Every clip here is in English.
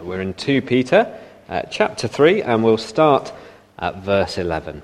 We're in 2 Peter, chapter 3, and we'll start at verse 11.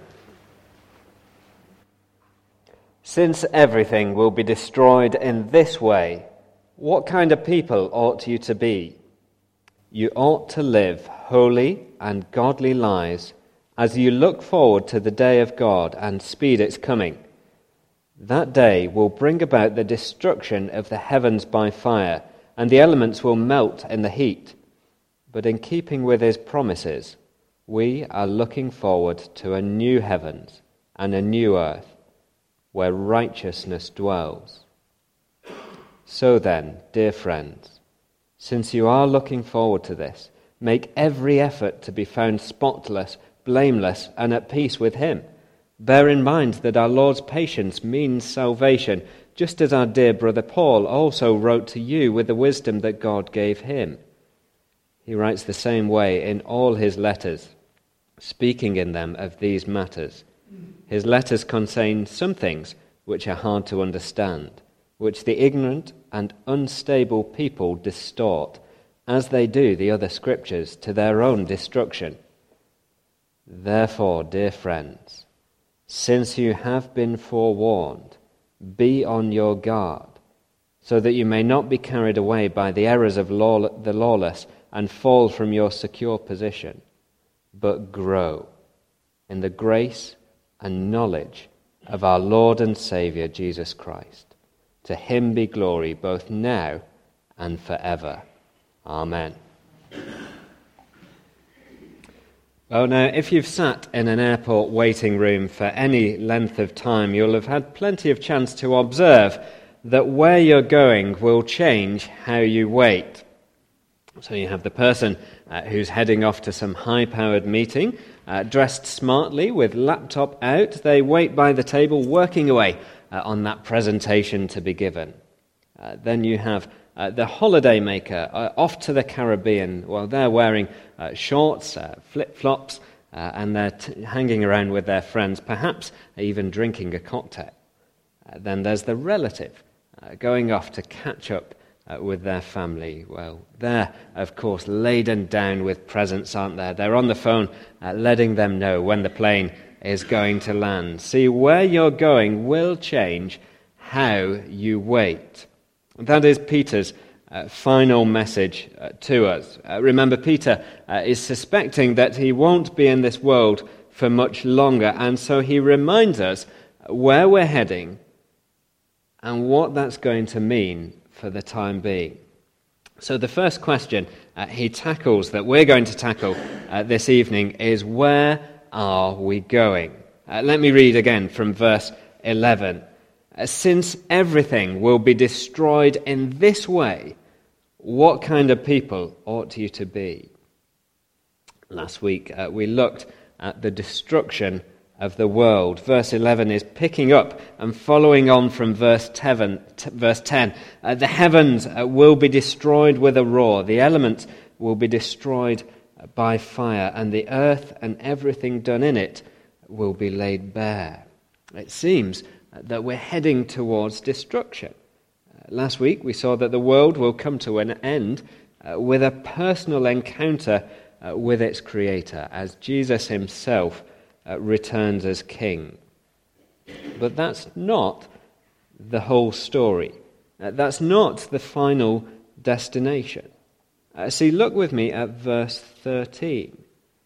Since everything will be destroyed in this way, what kind of people ought you to be? You ought to live holy and godly lives as you look forward to the day of God and speed its coming. That day will bring about the destruction of the heavens by fire, and the elements will melt in the heat. But in keeping with his promises, we are looking forward to a new heavens and a new earth, where righteousness dwells. So then, dear friends, since you are looking forward to this, make every effort to be found spotless, blameless, and at peace with him. Bear in mind that our Lord's patience means salvation, just as our dear brother Paul also wrote to you with the wisdom that God gave him. He writes the same way in all his letters, speaking in them of these matters. His letters contain some things which are hard to understand, which the ignorant and unstable people distort, as they do the other scriptures, to their own destruction. Therefore, dear friends, since you have been forewarned, be on your guard, so that you may not be carried away by the errors of the lawless and fall from your secure position, but grow in the grace and knowledge of our Lord and Saviour Jesus Christ. To him be glory both now and forever. Amen. Well, now, if you've sat in an airport waiting room for any length of time, you'll have had plenty of chance to observe that where you're going will change how you wait. So you have the person who's heading off to some high-powered meeting, dressed smartly with laptop out. They wait by the table, working away on that presentation to be given. Then you have the holiday maker off to the Caribbean. Well, they're wearing shorts, flip-flops, and they're hanging around with their friends, perhaps even drinking a cocktail. Then there's the relative going off to catch up with their family. Well, they're, of course, laden down with presents, aren't they? They're on the phone letting them know when the plane is going to land. See, where you're going will change how you wait. That is Peter's final message to us. Remember, Peter is suspecting that he won't be in this world for much longer, and so he reminds us where we're heading and what that's going to mean for the time being. So the first question he tackles, that we're going to tackle this evening, is where are we going? Let me read again from verse 11. Since everything will be destroyed in this way, what kind of people ought you to be? Last week we looked at the destruction of the world. Verse 11 is picking up and following on from verse 10. The heavens will be destroyed with a roar. The elements will be destroyed by fire, and the earth and everything done in it will be laid bare. It seems that we're heading towards destruction. Last week we saw that the world will come to an end with a personal encounter with its Creator, as Jesus himself returns as King. But that's not the whole story. That's not the final destination. See, look with me at verse 13.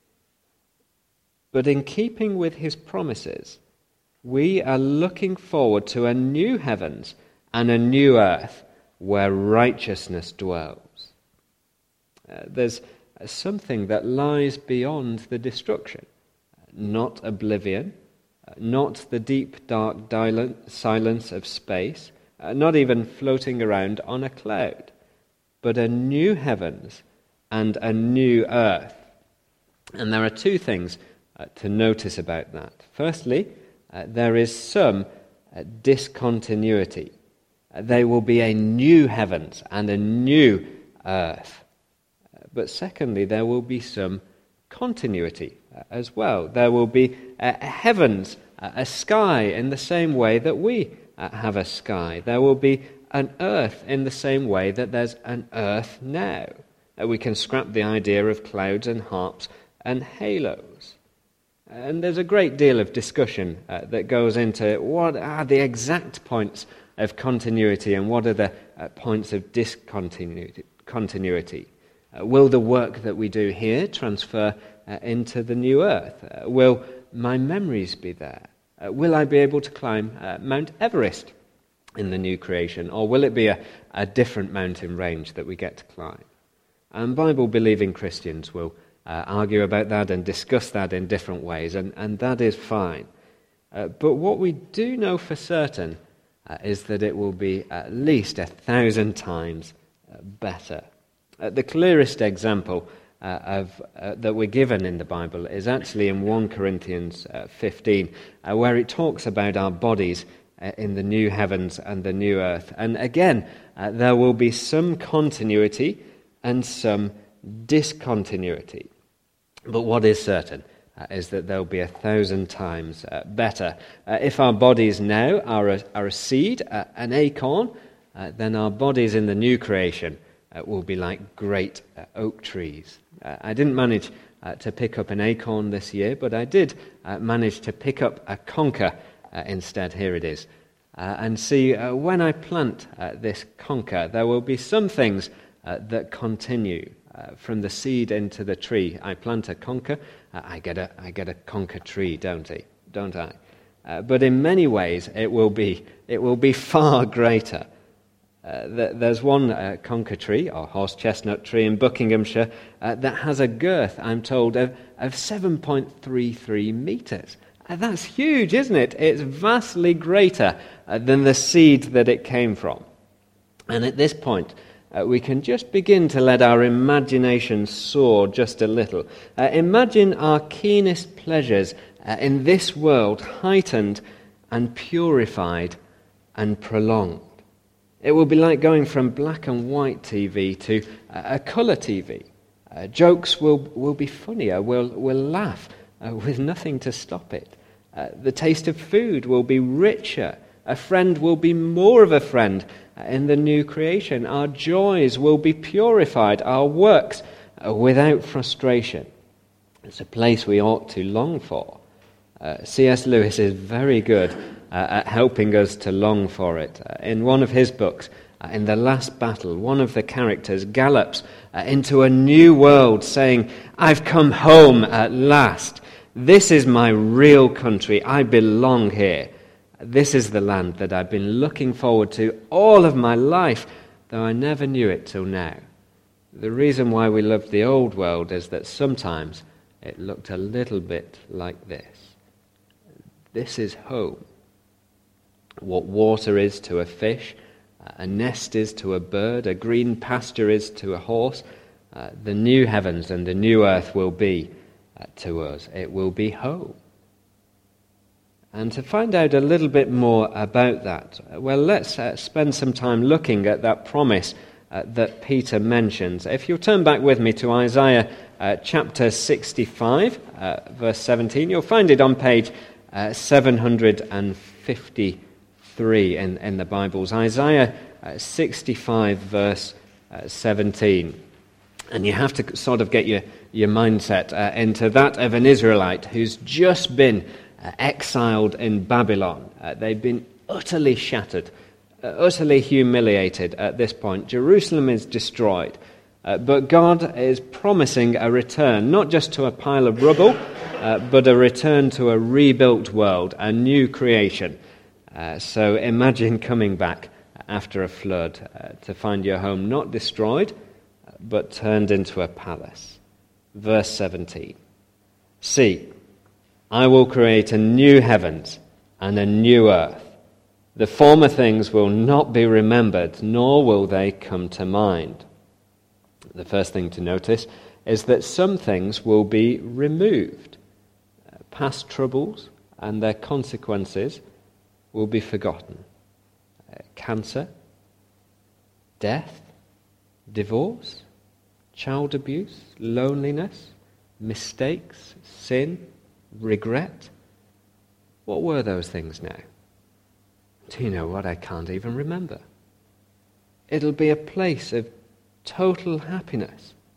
But in keeping with his promises, we are looking forward to a new heavens and a new earth where righteousness dwells. There's something that lies beyond the destruction. Not oblivion, not the deep, dark silence of space, not even floating around on a cloud, but a new heavens and a new earth. And there are two things to notice about that. Firstly, there is some discontinuity. There will be a new heavens and a new earth. But secondly, there will be some continuity as well. There will be heavens, a sky in the same way that we have a sky. There will be an earth in the same way that there's an earth now. We can scrap the idea of clouds and harps and halos. And there's a great deal of discussion that goes into what are the exact points of continuity and what are the points of discontinuity. Will the work that we do here transfer into the new earth? Will my memories be there? Will I be able to climb Mount Everest in the new creation? Or will it be a different mountain range that we get to climb? And Bible-believing Christians will argue about that and discuss that in different ways, and that is fine. But what we do know for certain is that it will be at least 1,000 times better. The clearest example that we're given in the Bible is actually in 1 Corinthians 15, where it talks about our bodies in the new heavens and the new earth. And again, there will be some continuity and some discontinuity. But what is certain is that there will be 1,000 times better. If our bodies now are a seed, an acorn, then our bodies in the new creation will be like great oak trees. I didn't manage to pick up an acorn this year, but I did manage to pick up a conker instead. Here it is. And see, when I plant this conker, there will be some things that continue from the seed into the tree. I plant a conker, I get a conker tree, don't I? But in many ways, it will be far greater. There's one conker tree, or horse chestnut tree in Buckinghamshire, that has a girth, I'm told, of 7.33 metres. That's huge, isn't it? It's vastly greater than the seed that it came from. And at this point, we can just begin to let our imagination soar just a little. Imagine our keenest pleasures in this world heightened and purified and prolonged. It will be like going from black and white TV to a colour TV. Jokes will be funnier, we'll laugh with nothing to stop it. The taste of food will be richer. A friend will be more of a friend in the new creation. Our joys will be purified, our works without frustration. It's a place we ought to long for. C.S. Lewis is very good at helping us to long for it. In one of his books, in The Last Battle, one of the characters gallops into a new world saying, "I've come home at last. This is my real country. I belong here. This is the land that I've been looking forward to all of my life, though I never knew it till now." The reason why we love the old world is that sometimes it looked a little bit like this. This is home. What water is to a fish, a nest is to a bird, a green pasture is to a horse, the new heavens and the new earth will be to us. It will be home. And to find out a little bit more about that, well, let's spend some time looking at that promise that Peter mentions. If you'll turn back with me to Isaiah chapter 65, verse 17, you'll find it on page 753 in the Bibles. Isaiah 65, verse 17. And you have to sort of get your mindset into that of an Israelite who's just been exiled in Babylon. They've been utterly shattered, utterly humiliated at this point. Jerusalem is destroyed. But God is promising a return, not just to a pile of rubble, but a return to a rebuilt world, a new creation. So imagine coming back after a flood to find your home not destroyed, but turned into a palace. Verse 17. See, I will create a new heavens and a new earth. The former things will not be remembered, nor will they come to mind. The first thing to notice is that some things will be removed. Past troubles and their consequences will be forgotten. Cancer, death, divorce, child abuse, loneliness, mistakes, sin, regret. What were those things now? Do you know what? I can't even remember. It'll be a place of total happiness,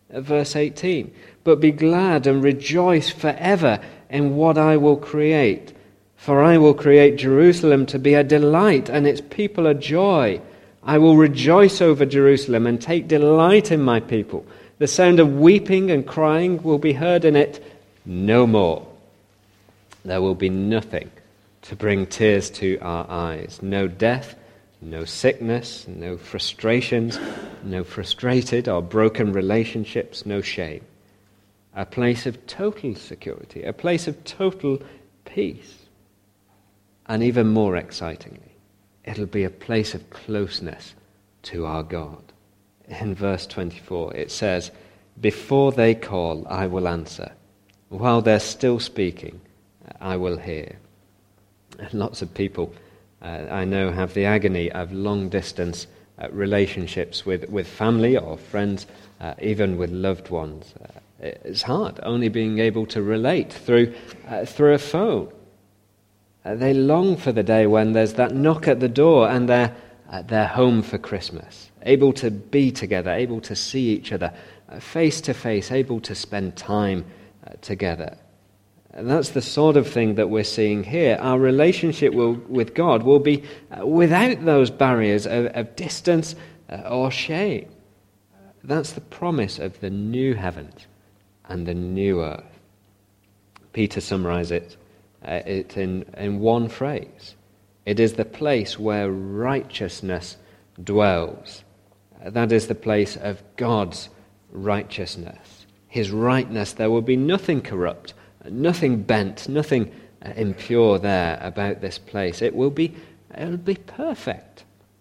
Verse 18, but be glad and rejoice forever in what I will create. For I will create Jerusalem to be a delight and its people a joy. I will rejoice over Jerusalem and take delight in my people. The sound of weeping and crying will be heard in it no more. There will be nothing to bring tears to our eyes. No death, no sickness, no frustrations, no frustrated or broken relationships, no shame. A place of total security, a place of total peace. And even more excitingly, it'll be a place of closeness to our God. In verse 24, it says, before they call, I will answer. While they're still speaking, I will hear. And lots of people I know have the agony of long-distance relationships with family or friends, even with loved ones. It's hard, only being able to relate through a phone. They long for the day when there's that knock at the door and they're home for Christmas, able to be together, able to see each other face to face, able to spend time together. And that's the sort of thing that we're seeing here. Our relationship with God will be without those barriers of distance or shame. That's the promise of the new heavens and the new earth. Peter summarizes it in one phrase. It is the place where righteousness dwells. That is the place of God's righteousness. His rightness. There will be nothing corrupt, nothing bent, nothing impure there about this place. It'll be perfect.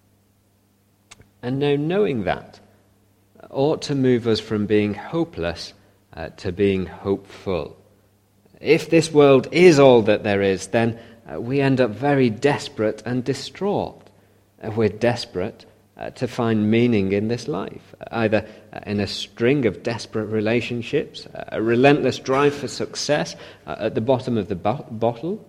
And now knowing that ought to move us from being hopeless to being hopeful. If this world is all that there is, then we end up very desperate and distraught. We're desperate to find meaning in this life, either in a string of desperate relationships, a relentless drive for success at the bottom of the bottle,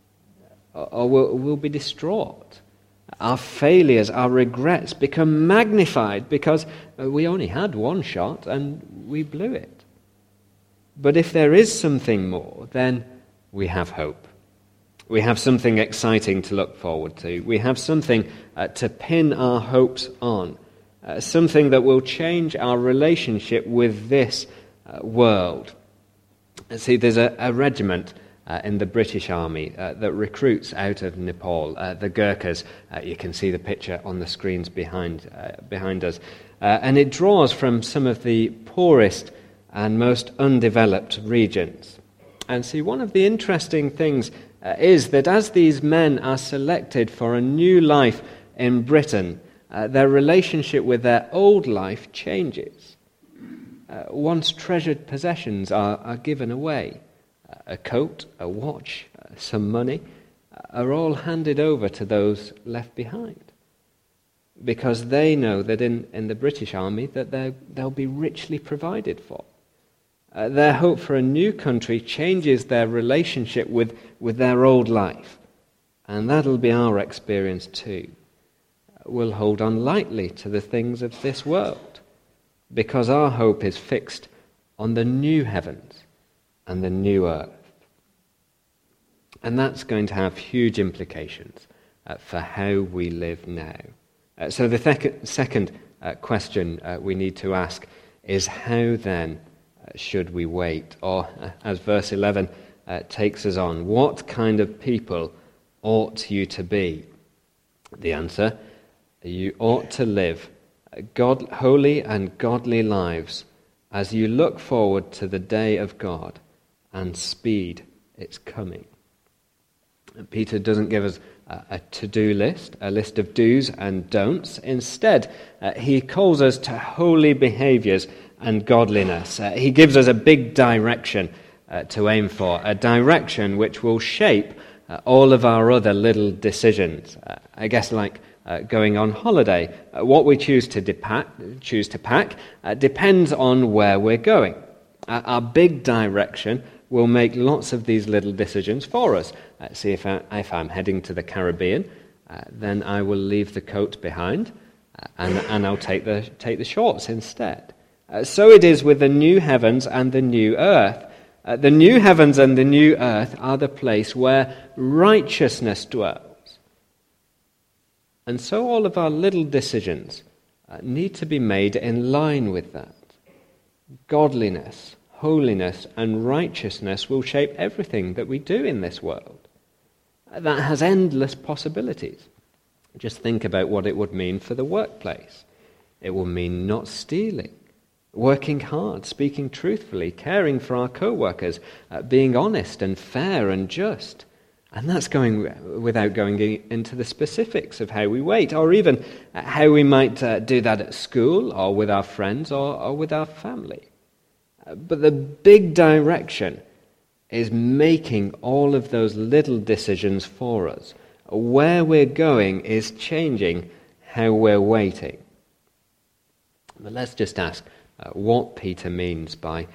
or we'll be distraught. Our failures, our regrets become magnified because we only had one shot and we blew it. But if there is something more, then we have hope. We have something exciting to look forward to. We have something to pin our hopes on, something that will change our relationship with this world. See, there's a regiment in the British Army that recruits out of Nepal, the Gurkhas. You can see the picture on the screens behind us. And it draws from some of the poorest and most undeveloped regions. And see, one of the interesting things is that as these men are selected for a new life in Britain, their relationship with their old life changes. Once treasured possessions are given away. A coat, a watch, some money are all handed over to those left behind. Because they know that in the British Army that they'll be richly provided for. Their hope for a new country changes their relationship with their old life. And that'll be our experience too. We'll hold on lightly to the things of this world because our hope is fixed on the new heavens and the new earth. And that's going to have huge implications for how we live now. So the second question we need to ask is how then should we wait? Or, as verse 11 takes us on, what kind of people ought you to be? The answer, you ought to live holy and godly lives as you look forward to the day of God and speed its coming. Peter doesn't give us a to-do list, a list of do's and don'ts. Instead, he calls us to holy behaviors and godliness. He gives us a big direction to aim for, a direction which will shape all of our other little decisions. I guess like going on holiday, what we choose to pack depends on where we're going. Our big direction will make lots of these little decisions for us. See, if I'm heading to the Caribbean, then I will leave the coat behind, and I'll take the shorts instead. So it is with the new heavens and the new earth. The new heavens and the new earth are the place where righteousness dwells. And so all of our little decisions need to be made in line with that. Godliness, holiness, and righteousness will shape everything that we do in this world. That has endless possibilities. Just think about what it would mean for the workplace. It will mean not stealing, working hard, speaking truthfully, caring for our co-workers, being honest and fair and just. And that's going without going into the specifics of how we wait, or even how we might do that at school, or with our friends, or with our family. But the big direction is making all of those little decisions for us. Where we're going is changing how we're waiting. But let's just ask what Peter means by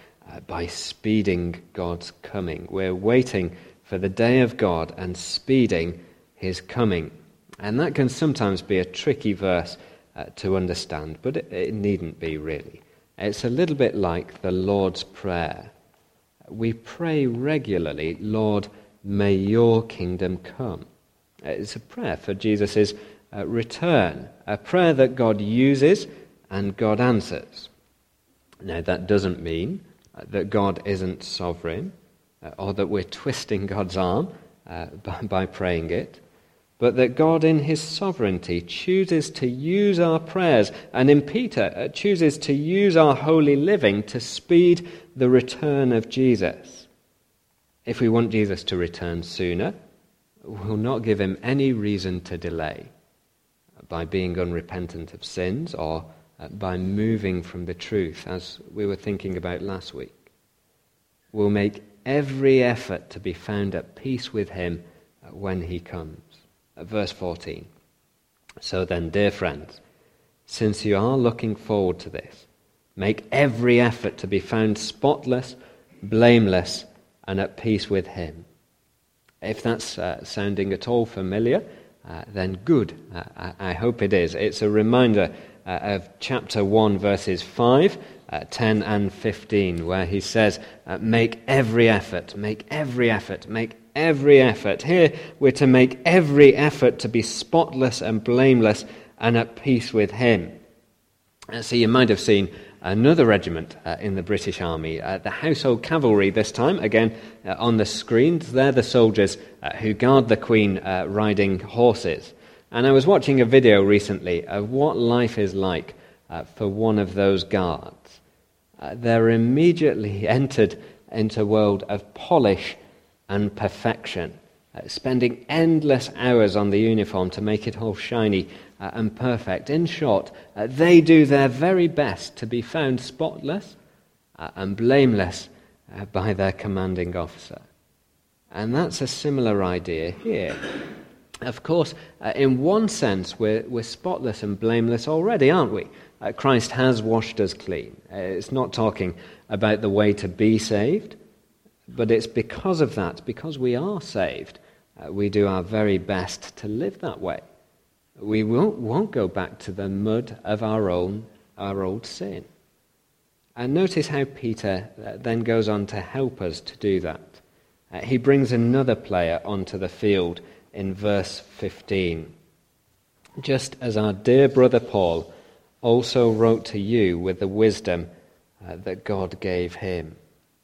speeding God's coming. We're waiting for the day of God and speeding his coming. And that can sometimes be a tricky verse to understand, but it needn't be really. It's a little bit like the Lord's Prayer. We pray regularly, Lord, may your kingdom come. It's a prayer for Jesus' return, a prayer that God uses and God answers. Now, that doesn't mean that God isn't sovereign or that we're twisting God's arm by praying it, but that God in his sovereignty chooses to use our prayers, and in Peter chooses to use our holy living to speed the return of Jesus. If we want Jesus to return sooner, we'll not give him any reason to delay by being unrepentant of sins or by moving from the truth, as we were thinking about last week. We'll make every effort to be found at peace with him when he comes. Verse 14. So then, dear friends, since you are looking forward to this, make every effort to be found spotless, blameless, and at peace with him. If that's sounding at all familiar, then good. I hope it is. It's a reminder of chapter 1, verses 5, 10 and 15, where he says, make every effort, make every effort, make every effort. Here we're to make every effort to be spotless and blameless and at peace with him. So you might have seen another regiment in the British Army, the Household Cavalry this time, again on the screens. They're the soldiers who guard the Queen riding horses. And I was watching a video recently of what life is like for one of those guards. They're immediately entered into a world of polish and perfection, spending endless hours on the uniform to make it all shiny and perfect. In short, they do their very best to be found spotless and blameless by their commanding officer. And that's a similar idea here. Of course, in one sense, we're spotless and blameless already, aren't we? Christ has washed us clean. It's not talking about the way to be saved, but it's because of that, because we are saved, we do our very best to live that way. We won't go back to the mud of our old sin. And notice how Peter then goes on to help us to do that. He brings another player onto the field in verse 15. Just as our dear brother Paul also wrote to you with the wisdom that God gave him.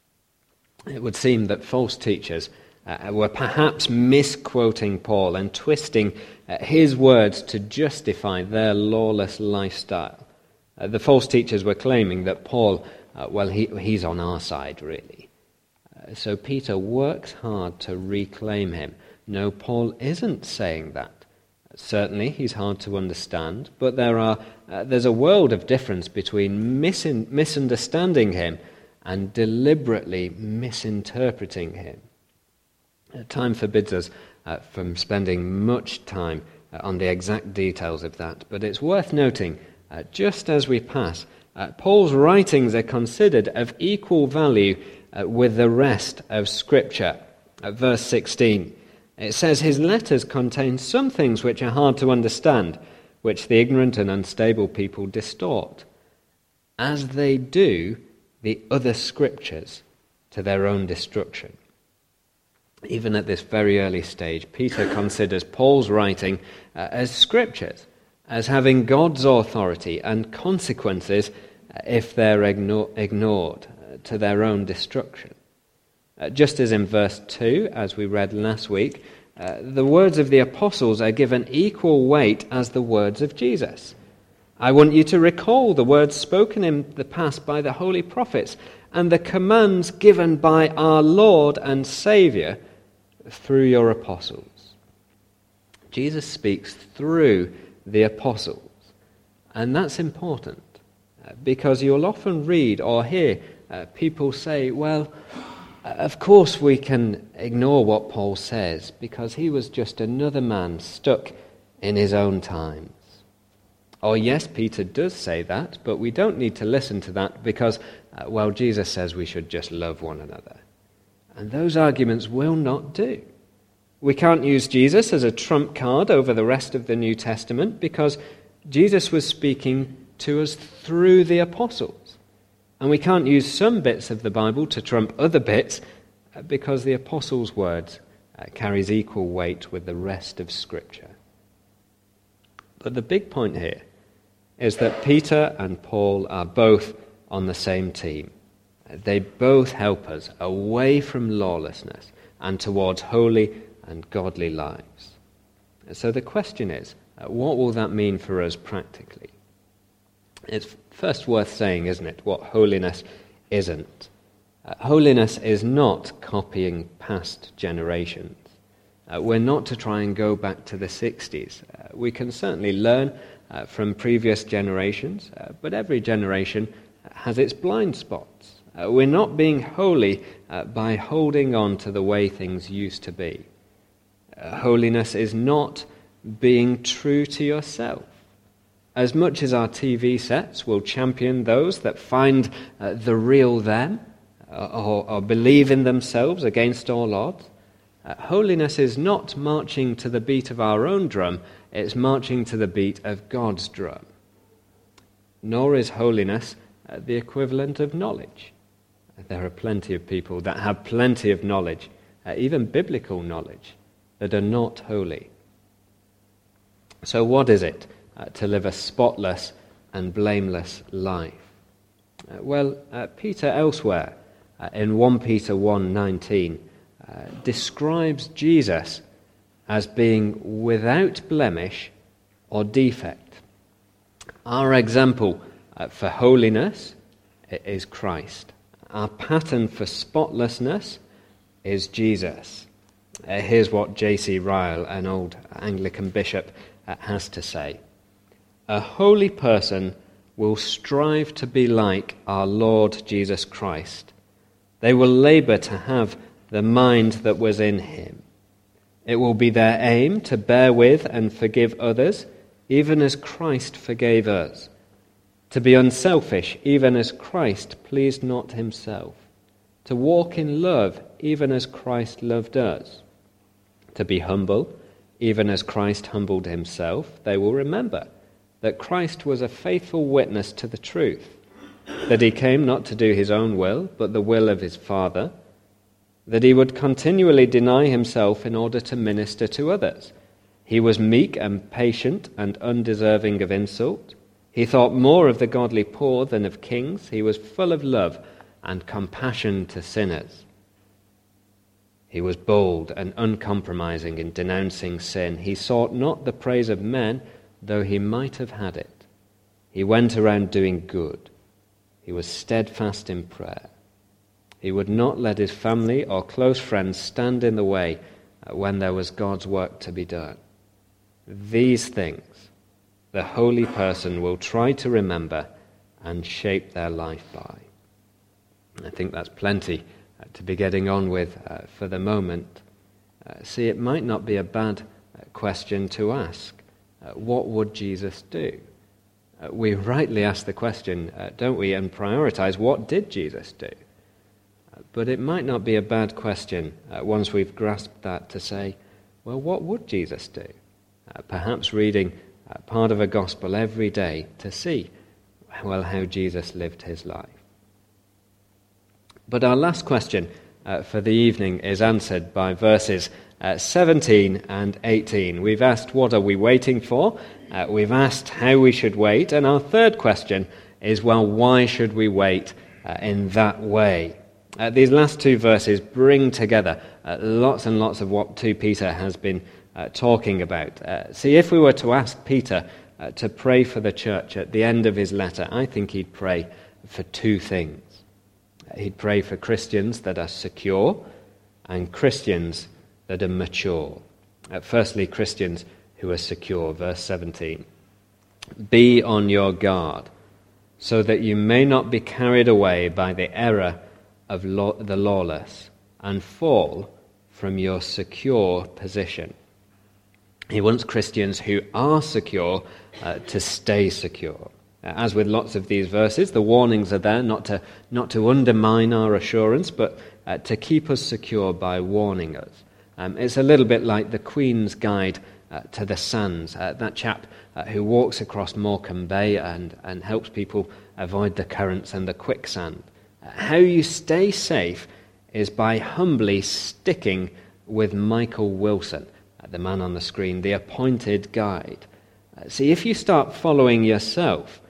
It would seem that false teachers were perhaps misquoting Paul and twisting his words to justify their lawless lifestyle. The false teachers were claiming that Paul, he's on our side, really. So Peter works hard to reclaim him. No, Paul isn't saying that. Certainly, he's hard to understand, but there's a world of difference between misunderstanding him and deliberately misinterpreting him. Time forbids us from spending much time on the exact details of that, but it's worth noting, just as we pass, Paul's writings are considered of equal value with the rest of Scripture. Verse 16, it says, his letters contain some things which are hard to understand, which the ignorant and unstable people distort. as they do the other scriptures to their own destruction. Even at this very early stage, Peter considers Paul's writing as scriptures, as having God's authority and consequences if they're ignored to their own destruction. Just as in verse 2, as we read last week, the words of the apostles are given equal weight as the words of Jesus. I want you to recall the words spoken in the past by the holy prophets and the commands given by our Lord and Saviour through your apostles. Jesus speaks through the apostles, and that's important because you'll often read or hear people say, well, of course we can ignore what Paul says because he was just another man stuck in his own times. Or yes, Peter does say that, but we don't need to listen to that because, Jesus says we should just love one another. And those arguments will not do. We can't use Jesus as a trump card over the rest of the New Testament because Jesus was speaking to us through the apostles. And we can't use some bits of the Bible to trump other bits because the apostles' words carries equal weight with the rest of Scripture. But the big point here is that Peter and Paul are both on the same team. They both help us away from lawlessness and towards holy and godly lives. So the question is, what will that mean for us practically? It's first worth saying, isn't it, what holiness isn't. Holiness is not copying past generations. We're not to try and go back to the 60s. We can certainly learn from previous generations, but every generation has its blind spots. We're not being holy by holding on to the way things used to be. Holiness is not being true to yourself. As much as our TV sets will champion those that find the real them or believe in themselves against all odds, holiness is not marching to the beat of our own drum, it's marching to the beat of God's drum. Nor is holiness the equivalent of knowledge. There are plenty of people that have plenty of knowledge, even biblical knowledge, that are not holy. So what is it to live a spotless and blameless life? Peter elsewhere, in 1 Peter 1:19, describes Jesus as being without blemish or defect. Our example for holiness is Christ. Our pattern for spotlessness is Jesus. Here's what J.C. Ryle, an old Anglican bishop, has to say. A holy person will strive to be like our Lord Jesus Christ. They will labor to have the mind that was in him. It will be their aim to bear with and forgive others, even as Christ forgave us. To be unselfish, even as Christ pleased not himself. To walk in love, even as Christ loved us. To be humble, even as Christ humbled himself. They will remember that Christ was a faithful witness to the truth, that he came not to do his own will, but the will of his Father, that he would continually deny himself in order to minister to others. He was meek and patient and undeserving of insult. He thought more of the godly poor than of kings. He was full of love and compassion to sinners. He was bold and uncompromising in denouncing sin. He sought not the praise of men, though he might have had it. He went around doing good. He was steadfast in prayer. He would not let his family or close friends stand in the way when there was God's work to be done. These things the holy person will try to remember and shape their life by. I think that's plenty to be getting on with for the moment. See, it might not be a bad question to ask. What would Jesus do? We rightly ask the question, don't we, and prioritize what did Jesus do? But it might not be a bad question once we've grasped that to say, well, what would Jesus do? Perhaps reading part of a gospel every day to see well, how Jesus lived his life. But our last question for the evening is answered by verses 17 and 18. We've asked, what are we waiting for? We've asked how we should wait. And our third question is, well, why should we wait in that way? These last two verses bring together lots and lots of what 2 Peter has been talking about. See, if we were to ask Peter to pray for the church at the end of his letter, I think he'd pray for two things. He'd pray for Christians that are secure and Christians that are mature. Firstly, Christians who are secure, verse 17. Be on your guard, so that you may not be carried away by the error of the lawless and fall from your secure position. He wants Christians who are secure to stay secure. As with lots of these verses, the warnings are there not to undermine our assurance, but to keep us secure by warning us. It's a little bit like the Queen's Guide to the Sands, that chap who walks across Morecambe Bay and helps people avoid the currents and the quicksand. How you stay safe is by humbly sticking with Michael Wilson, the man on the screen, the appointed guide. See, if you start following yourself,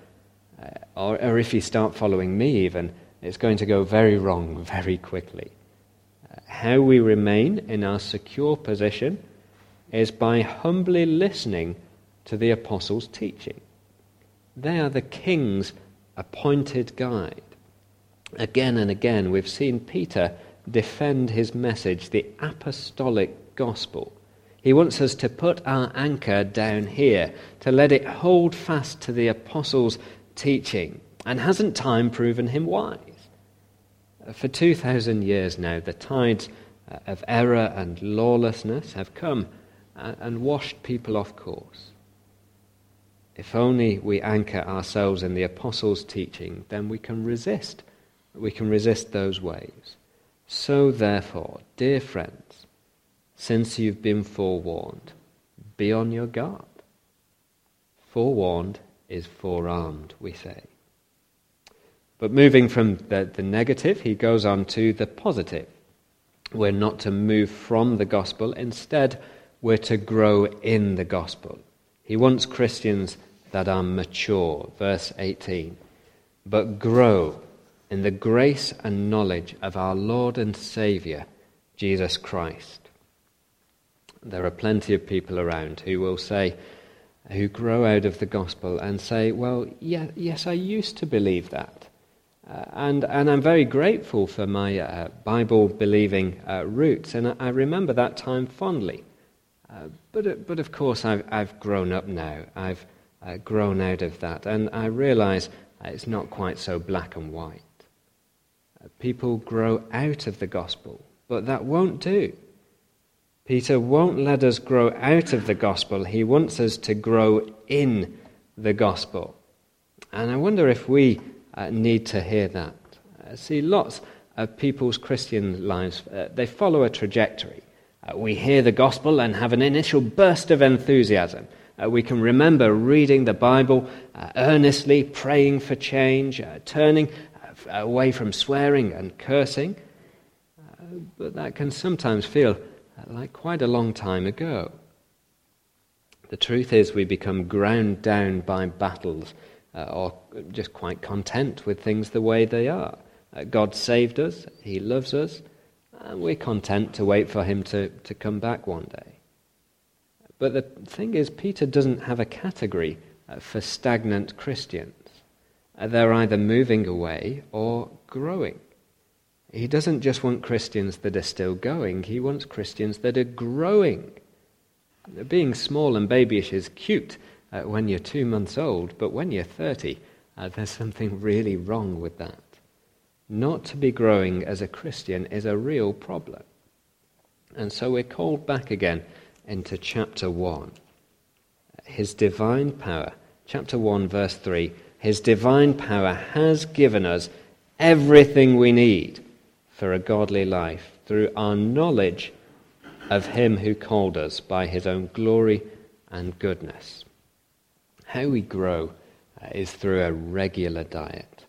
or if you start following me even, it's going to go very wrong very quickly. How we remain in our secure position is by humbly listening to the apostles' teaching. They are the King's appointed guide. Again and again we've seen Peter defend his message, the apostolic gospel. He wants us to put our anchor down here, to let it hold fast to the apostles' teaching. And hasn't time proven him wise? For 2,000 years now, the tides of error and lawlessness have come and washed people off course. If only we anchor ourselves in the apostles' teaching, then we can resist. We can resist those waves. So therefore, dear friends, since you've been forewarned, be on your guard. Forewarned is forearmed, we say. But moving from the negative, he goes on to the positive. We're not to move from the gospel. Instead, we're to grow in the gospel. He wants Christians that are mature, verse 18. But grow in the grace and knowledge of our Lord and Saviour, Jesus Christ. There are plenty of people around who will say, who grow out of the gospel and say, well, yes, I used to believe that. And I'm very grateful for my Bible-believing roots, and I remember that time fondly. But of course, I've grown up now. I've grown out of that, and I realize it's not quite so black and white. People grow out of the gospel, but that won't do. Peter won't let us grow out of the gospel. He wants us to grow in the gospel. And I wonder if we need to hear that. See, lots of people's Christian lives, they follow a trajectory. We hear the gospel and have an initial burst of enthusiasm. We can remember reading the Bible earnestly, praying for change, turning away from swearing and cursing. But that can sometimes feel like quite a long time ago. The truth is we become ground down by battles or just quite content with things the way they are. God saved us, he loves us, and we're content to wait for him to come back one day. But the thing is, Peter doesn't have a category for stagnant Christians. They're either moving away or growing. He doesn't just want Christians that are still going, he wants Christians that are growing. Being small and babyish is cute when you're 2 months old, but when you're 30, there's something really wrong with that. Not to be growing as a Christian is a real problem. And so we're called back again into chapter 1. His divine power, chapter 1, verse 3, his divine power has given us everything we need for a godly life through our knowledge of him who called us by his own glory and goodness. How we grow is through a regular diet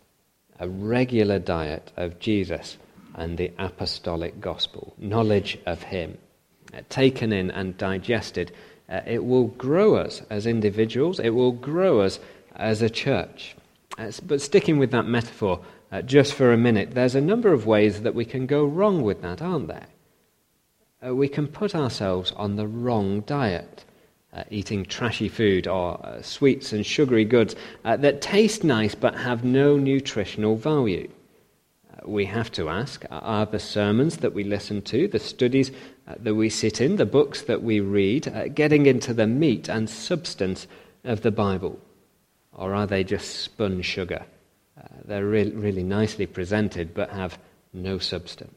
of Jesus and the apostolic gospel, knowledge of him, taken in and digested. It will grow us as individuals, it will grow us as a church. But sticking with that metaphor just for a minute, there's a number of ways that we can go wrong with that, aren't there? We can put ourselves on the wrong diet, eating trashy food or sweets and sugary goods that taste nice but have no nutritional value. We have to ask, are the sermons that we listen to, the studies that we sit in, the books that we read, getting into the meat and substance of the Bible? Or are they just spun sugar? They're really nicely presented but have no substance.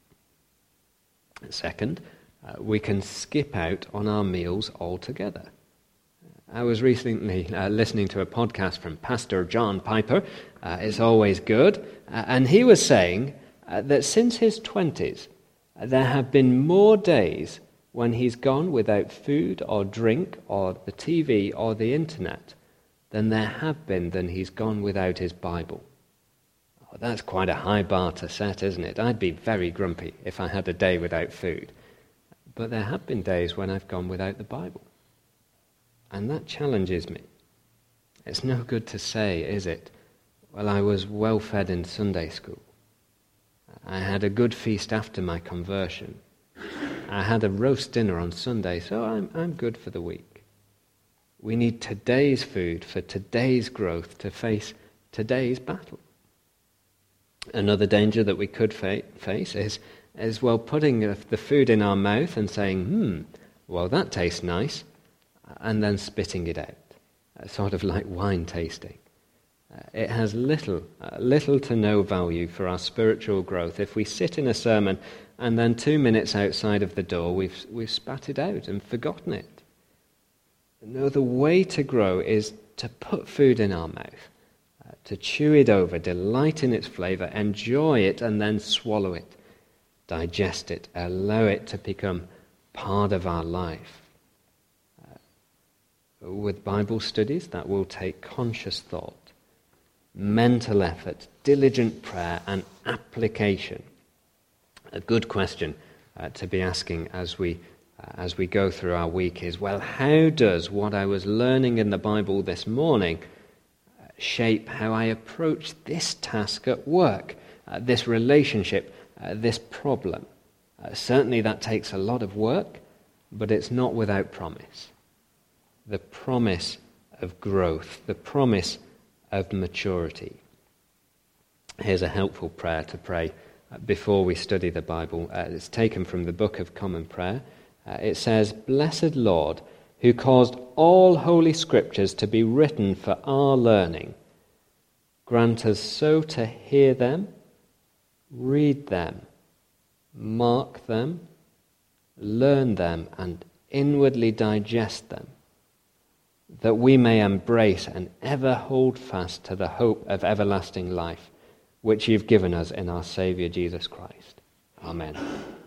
Second, we can skip out on our meals altogether. I was recently listening to a podcast from Pastor John Piper. It's always good. And he was saying that since his 20s, there have been more days when he's gone without food or drink or the TV or the internet than there have been than he's gone without his Bible. Oh, that's quite a high bar to set, isn't it? I'd be very grumpy if I had a day without food. But there have been days when I've gone without the Bible. And that challenges me. It's no good to say, is it? Well, I was well fed in Sunday school. I had a good feast after my conversion. I had a roast dinner on Sunday, so I'm good for the week. We need today's food for today's growth to face today's battle. Another danger that we could face is well, putting the food in our mouth and saying, well, that tastes nice, and then spitting it out, sort of like wine tasting. It has little to no value for our spiritual growth if we sit in a sermon and then 2 minutes outside of the door we've spat it out and forgotten it. No, the way to grow is to put food in our mouth, to chew it over, delight in its flavour, enjoy it, and then swallow it, digest it, allow it to become part of our life. With Bible studies, that will take conscious thought, mental effort, diligent prayer, and application. A good question to be asking as we go through our week is, well, how does what I was learning in the Bible this morning shape how I approach this task at work, this relationship, this problem? Certainly that takes a lot of work, but it's not without promise. The promise of growth, the promise of maturity. Here's a helpful prayer to pray before we study the Bible. It's taken from the Book of Common Prayer. It says, "Blessed Lord, who caused all holy scriptures to be written for our learning, grant us so to hear them, read them, mark them, learn them, and inwardly digest them, that we may embrace and ever hold fast to the hope of everlasting life, which you've given us in our Saviour Jesus Christ." Amen.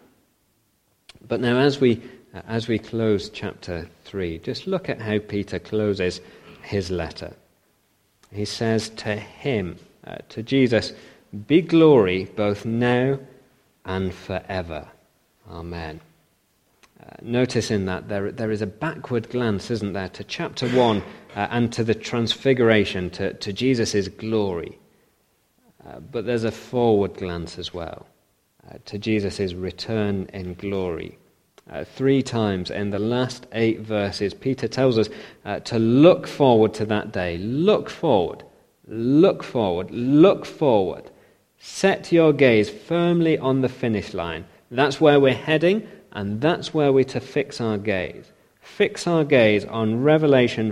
But now as we close chapter 3, just look at how Peter closes his letter. He says to him, to Jesus, "Be glory both now and forever." Amen. Notice in that there is a backward glance, isn't there, to chapter 1 and to the transfiguration, to Jesus' glory. But there's a forward glance as well, to Jesus' return in glory. 3 times in the last 8 verses, Peter tells us to look forward to that day. Look forward, look forward, look forward. Set your gaze firmly on the finish line. That's where we're heading, and that's where we're to fix our gaze. Fix our gaze on Revelation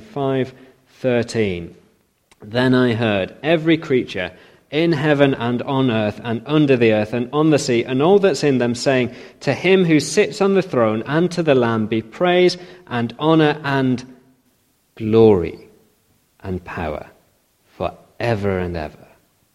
5:13. "Then I heard every creature in heaven and on earth and under the earth and on the sea and all that's in them, saying, to him who sits on the throne and to the Lamb be praise and honour and glory and power for ever and ever."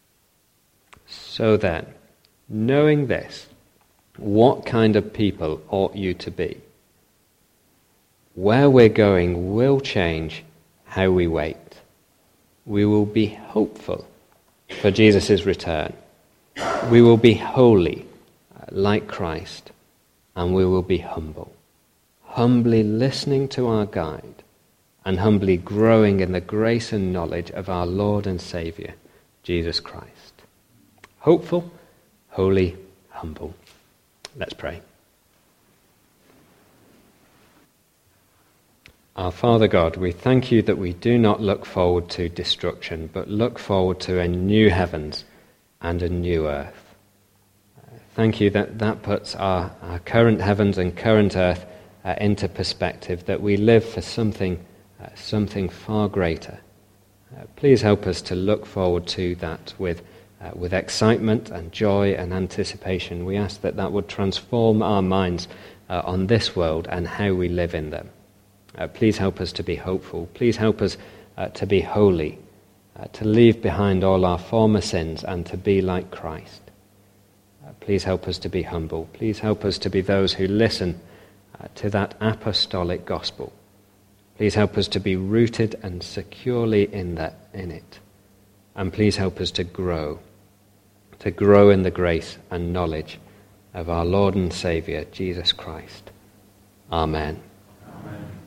So then, knowing this, what kind of people ought you to be? Where we're going will change how we wait. We will be hopeful for Jesus' return. We will be holy, like Christ, and we will be humble. Humbly listening to our guide, and humbly growing in the grace and knowledge of our Lord and Saviour, Jesus Christ. Hopeful, holy, humble. Let's pray. Our Father God, we thank you that we do not look forward to destruction, but look forward to a new heavens and a new earth. Thank you that puts our current heavens and current earth into perspective, that we live for something far greater. Please help us to look forward to that with excitement and joy and anticipation. We ask that would transform our minds on this world and how we live in them. Please help us to be hopeful. Please help us to be holy, to leave behind all our former sins and to be like Christ. Please help us to be humble. Please help us to be those who listen to that apostolic gospel. Please help us to be rooted and securely in it. And please help us to grow in the grace and knowledge of our Lord and Saviour, Jesus Christ. Amen. Amen.